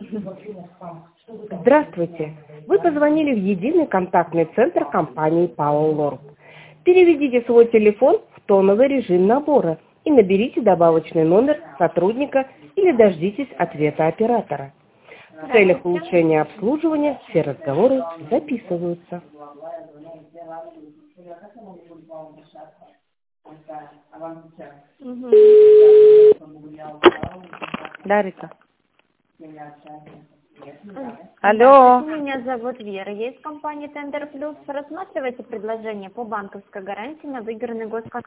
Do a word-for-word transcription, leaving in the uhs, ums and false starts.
Здравствуйте! Вы позвонили в единый контактный центр компании Power. Переведите свой телефон в тоновый режим набора и наберите добавочный номер сотрудника или дождитесь ответа оператора. В целях улучшения обслуживания все разговоры записываются. Угу. Да, Рита. Алло. Алло. Меня зовут Вера. Я из компании Tender Plus. Рассматривайте предложение по банковской гарантии на выигранный госконтракт.